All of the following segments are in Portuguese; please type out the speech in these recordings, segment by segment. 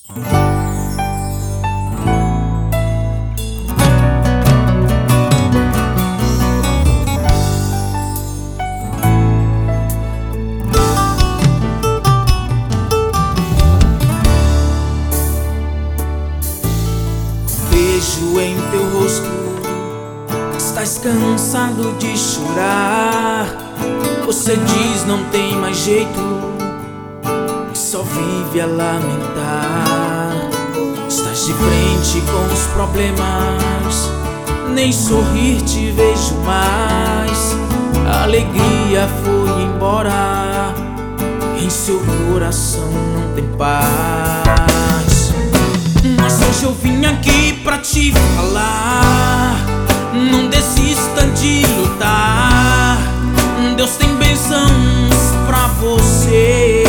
Vejo em teu rosto, estás cansado de chorar. Você diz não tem mais jeito, e só vive a lamentar. Estás de frente com os problemas, nem sorrir te vejo mais. A alegria foi embora, em seu coração não tem paz. Mas hoje eu vim aqui pra te falar: não desista de lutar. Deus tem bênçãos pra você.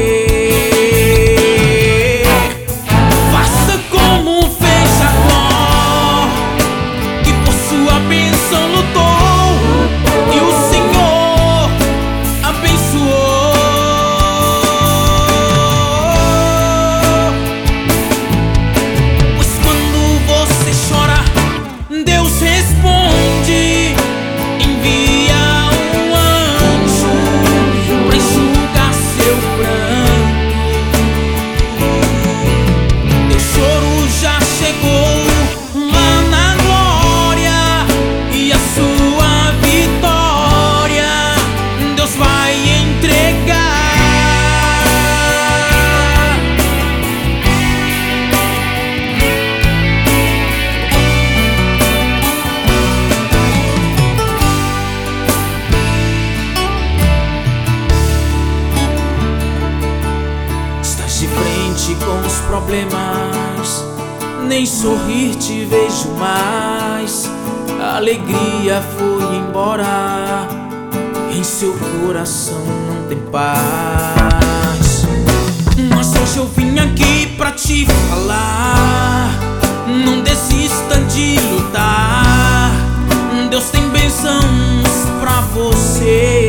Faça como fez Jacó, que por sua bênção lutou, e o Senhor abençoou. Pois quando você chora, Deus responde, envia um anjo pra enxugar seu pranto. Teu choro já chegou lá na glória, e a sua vitória Deus vai entregar. Estás de frente com os problemas, nem sorrir te vejo mais. A alegria foi embora, em seu coração não tem paz. Mas hoje eu vim aqui pra te falar: não desista de lutar. Deus tem bênçãos pra você.